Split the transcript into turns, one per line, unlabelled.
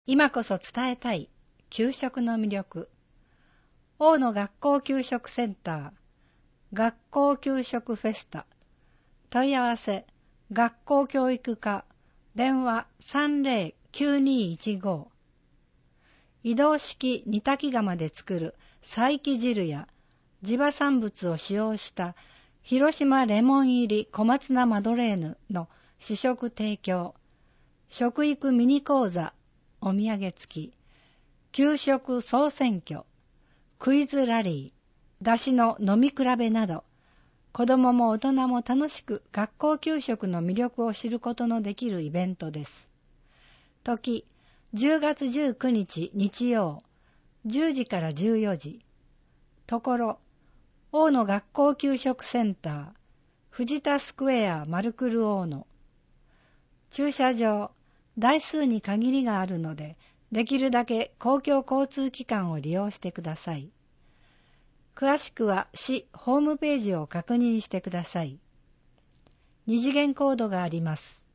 今こそ伝えたい給食の魅力。大野学校給食センター学校給食フェスタ。問い合わせ学校教育課電話 309215。 移動式煮炊き釜で作る佐伯汁や地場産物を使用した広島レモン入り小松菜マドレーヌの試食提供、食育ミニ講座お土産付き、給食総選挙、クイズラリー、出汁の飲み比べなど、子どもも大人も楽しく学校給食の魅力を知ることのできるイベントです。時、10月19日日曜、10時から14時。ところ、大野学校給食センター、藤田スクエアマルクル大野。駐車場、台数に限りがあるので、できるだけ公共交通機関を利用してください。詳しくは市ホームページを確認してください。二次元コードがあります。